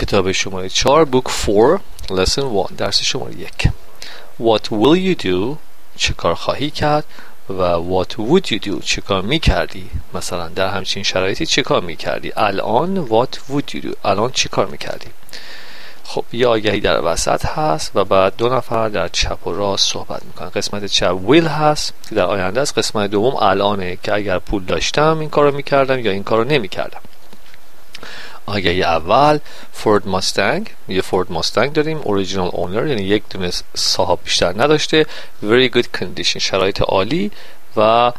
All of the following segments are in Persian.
کتاب شماره 4 Book 4 Lesson 1 درس شماره 1. What will you do؟ چه کار خواهی کرد؟ و what would you do؟ چه کار می کردی؟ مثلا در همچین شرایطی چه کار می کردی؟ الان what would you do؟ الان چه کار می کردی؟ خب یه آگهی در وسط هست و بعد دو نفر در چپ و راست صحبت میکنن. قسمت چپ will هست که در آینده است. قسمت دوم الانه که اگر پول داشتم این کارو میکردم یا این کارو نمیکردم. آگهی اول فورد ماستنگ، یه فورد ماستنگ داریم اوریجینال اونر، یعنی یک دونه صاحب بیشتر نداشته، very good condition، شرایط عالی و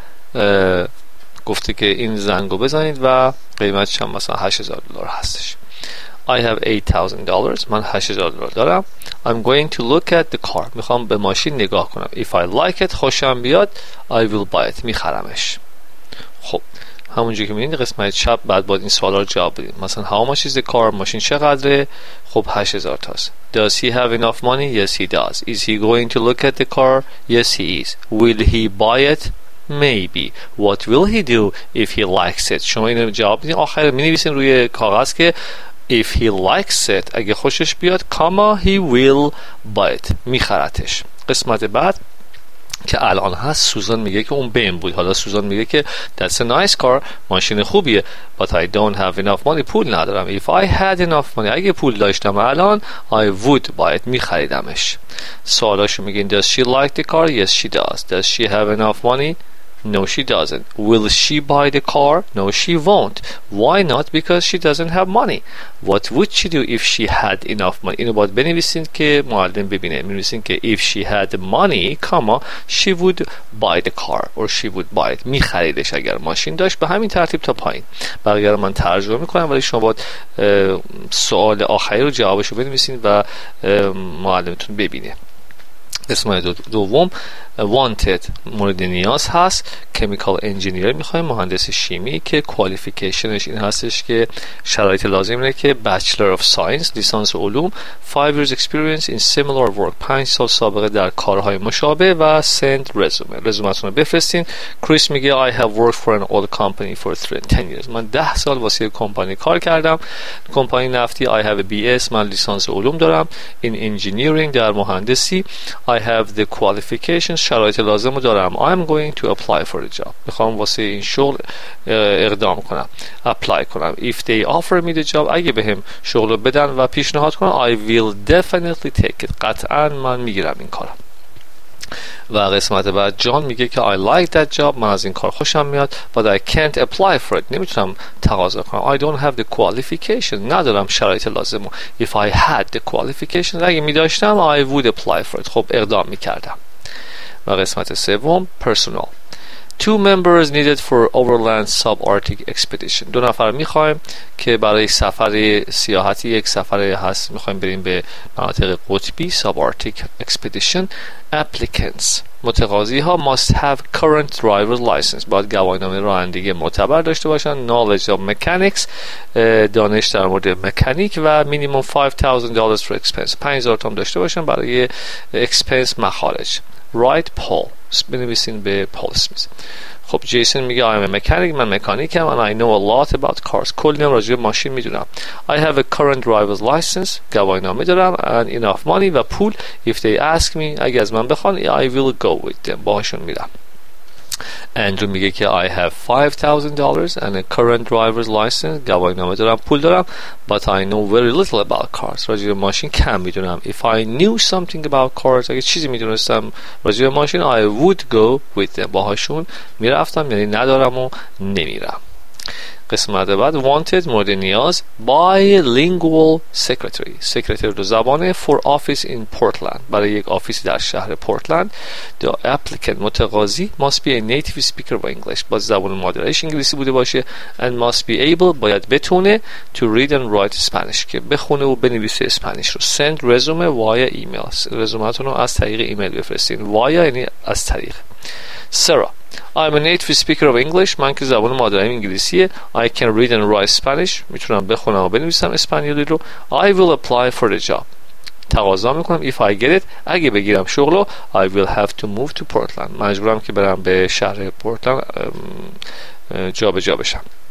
گفته که این زنگو بزنید و قیمتش هم مثلا $8,000 هستش. I have $8,000. من $8,000 دارم. I'm going to look at the car. میخوام به ماشین نگاه کنم. If I like it، خوشم بیاد، I will buy it. میخرمش. خب همونجوری که میبینید قسمت چپ بعد باید این سوالا رو جواب بدیم. مثلا how much is the car؟ ماشین چقدره؟ خب 8,000 تاست. Does he have enough money؟ Yes he does. Is he going to look at the car؟ Yes he is. Will he buy it؟ Maybe. What will he do if he likes it؟ شما اینو جواب بدین. آخر مینویسین روی کاغذ که if he likes it، اگه خوشش بیاد کاما he will buy it، میخرتش. قسمت بعد که الان هست سوزان میگه که اون بهم بود. حالا سوزان میگه که that's a nice car، ماشین خوبیه، but I don't have enough money، پول ندارم. if I had enough money، اگه پول داشتم الان I would buy it، میخریدمش. سوالاشو میگین does she like the car؟ Yes she does. Does she have enough money؟ No she doesn't. Will she buy the car? No she won't. Why not? Because she doesn't have money. What would she do if she had enough money؟ اینو باید بنویسین که معلم ببینه. می‌نویسین که if she had money, she would buy the car or she would buy it. می‌خریدش اگر ماشین داشت. به همین ترتیب تا پایین. بقیه رو من ترجمه می‌کنم ولی شما باید سوال آخری رو جوابشو بنویسین و معلمتون ببینه. قسمت دوم wanted مورد نیاز هست. chemical engineer میخوایم، مهندس شیمی که کوالیفیکیشنش این هستش که شرایط لازم اینه که bachelor of science، لیسانس علوم، 5 years experience in similar work، 5 سال سابقه در کارهای مشابه و send resume، رزومتون رو بفرستین. کریس میگه I have worked for an oil company for 10 years، من 10 سال واسه کمپانی کار کردم، کمپانی نفتی. I have a BS، من لیسانس علوم دارم in engineering، در مهندسی. I have the qualifications، شرایط لازم رو دارم. I'm going to apply for the job، میخوام واسه این شغل اقدام کنم، apply کنم. If they offer me the job، اگه بهم شغل رو بدن و پیشنهاد کنن I will definitely take it، قطعا من میگیرم این کارم. و قسمت بعد جان میگه که I like that job، من از این کار خوشم میاد but I can't apply for it، نمیتونم تقاضا کنم. I don't have the qualification، ندارم شرایط لازم. If I had the qualification، اگه میداشتم I would apply for it، خب اقدام میکردم. و قسمت سوم personal. 2 members needed for overland subarctic expedition، 2 نفر میخوایم که برای سفر سیاحتی، یک سفر هست میخوایم بریم به مناطق قطبی، subarctic expedition. applicants متقاضی ها must have current driver's license، باید گواهینامه رانندگی معتبر داشته باشن. knowledge of mechanics، دانش در مورد مکانیک و minimum $5,000 for expense، 5,000 تومان داشته باشن برای expense مخارج. right Paul، بنویسین به پال اسمیت. خب جیسون میگه I'm a mechanic، من مکانیکم and I know a lot about cars، کلی هم راجع به ماشین میدونم. I have a current driver's license، گواهینامه دارم and enough money و پول. If they ask me، اگه از من بخوان I will go with them، باهاشون میرم. اندرو میگه که I have $5,000 and a current driver's license، گواهینامه دارم، پول دارم but I know very little about cars، راجع به ماشین کم میدونم. If I knew something about cars، اگه چیزی میدونستم راجع به ماشین I would go with them، باهاشون میرفتم، یعنی ندارم و نمیرم. قسمت بعد wanted مورد نیاز bilingual secretary، سکرتر دو زبانه for office in Portland، برای یک آفیس در شهر پورتلند. the applicant متقاضی must be a native speaker of English، باید زبان مادریش انگلیسی بوده باشه and must be able، باید بتونه to read and write Spanish، که بخونه و بنویسه اسپانیش رو. send resume via email، رزومتون رو از طریق ایمیل بفرستین. via یعنی از طریق. Sarah I'm a native speaker of English، من که زبان مادریم انگلیسیه. I can read and write Spanish، میتونم بخونم و بنویسم اسپانیولی رو. I will apply for the job، تقاضا میکنم. If I get it، اگه بگیرم شغلو I will have to move to Portland، مجبورم که برم به شهر پورتلند جا به جا بشم.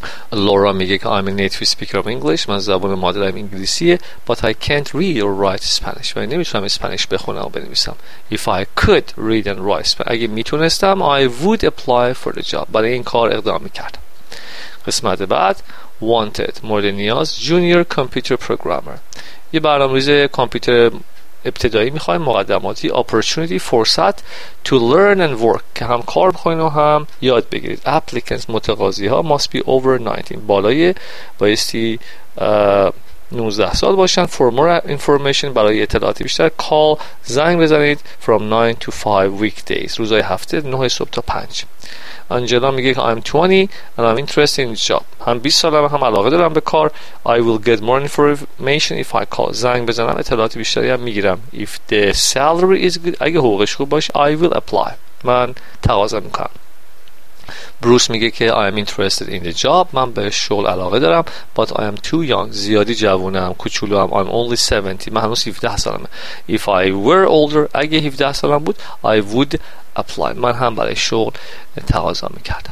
لورا میگه که I'm a native speaker of English. من زبان مادرم انگلیسیه. But I can't read or write Spanish. من نمیتونم اسپانیش بخونم و بنویسم. If I could read and write Spanish, اگه میتونستم I would apply for the job. برای این کار اقدام میکردم. قسمت بعد wanted مورد نیاز junior computer programmer. یه برنامه‌ریز کامپیوتر ابتدایی میخوایم، مقدماتی، opportunity فرصت to learn and work که هم کار بخواین و هم یاد بگیرید. applicants متقاضی ها must be over 19 بالای بایستی 19 سال باشن. for more information برای اطلاعاتی بیشتر call زنگ بزنید from 9 to 5 weekdays روزهای هفته 9 صبح تا 5. آنجلا میگه که I'm 20 and I'm interested in the job. هم 20 سالم هم علاقه دارم به کار. I will get more information if I call. زنگ بزنم اطلاعات بیشتری هم میگیرم. If the salary is good, اگه حقوقش خوب باشه I will apply. من تقاضا میکنم. بروس میگه که I am interested in the job. من به شغل علاقه دارم. But I am too young. زیادی جوونم، کوچولوام. I'm only 70. من هنوز 17 سالمه. If I were older, اگه 17 سالم بود I would apply. من هم برای شغل تقاضا میکردم.